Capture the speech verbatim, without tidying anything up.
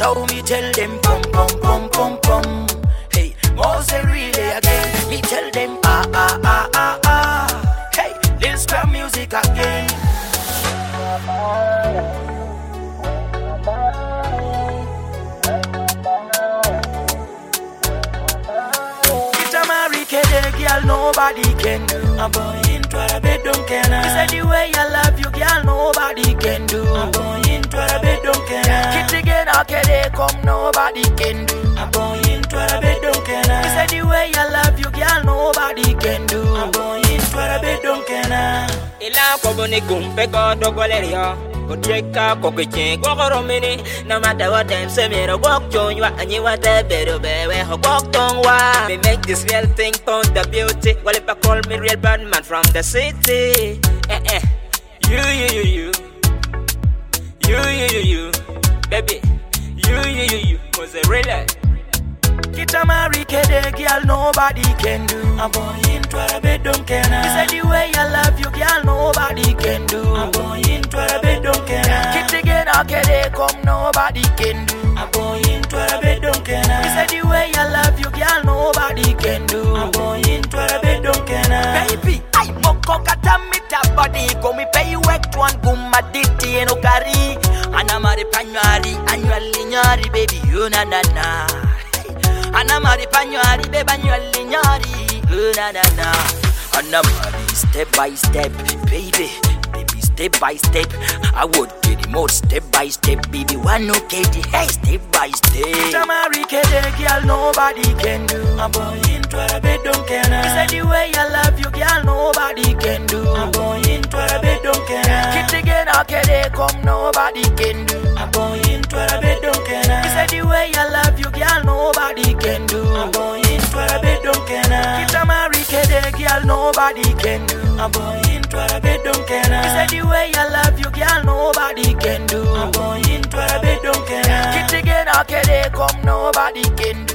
So me tell them pum pum pum pum pum. Hey, Mose really again. Me tell them ah ah ah ah ah. Hey, Lil Scrap music again. Girl, nobody can do. I'm born into a bedroom can. You said the way I love you, girl, nobody can do. I'm born into a bedroom can. Keep together, okay, they come, nobody can do. I'm born into a bedroom can. You said the way I love you, girl, nobody can do. I'm born into a bedroom can. Ila kobo ni gumpe ko dogoleria. Go check out, go quick, go romini. No matter what them say, me no walk on you, and you want a better baby. Ho walk on why? Me make this real thing found the beauty. Well, if I call me real bad man from the city, eh eh. You you you you, you you you you, baby. You you you you, was it really? Get a marry, kede, girl, nobody can do. I'm born into a bedroom can. You said the way I love you, girl, nobody can do. I'm born into a bedroom can. Keep together, kede, come, nobody can do. I'm born into a bedroom can. You said the way I love you, girl, nobody can do. I'm born into a bedroom can. Baby, I moko katamita body, go me pay you wet one, go my ditty and okari. Anamari panyari, annually nyari, baby, you na na na. Anamari panyari, baby, annually nyari, you na na na. Anamari step by step, baby, baby step by step. I would get the more step by step, baby. One okay, the hey step by step. Anamari kede, girl, nobody can do. I'm born into a bedroom can. You said the way I love you, girl, nobody can do. I'm born into a bedroom can. Keep together, kede, come, nobody can do. I'm born into a bedroom can. You said the way I love you, girl, nobody can do. I'm born into a bedroom can. Keep a marry, kede, girl, nobody can do. I'm born into a bedroom can. You said the way I love you, girl, nobody can do. I'm born into a bedroom can. Keep together, kede, come, nobody can do.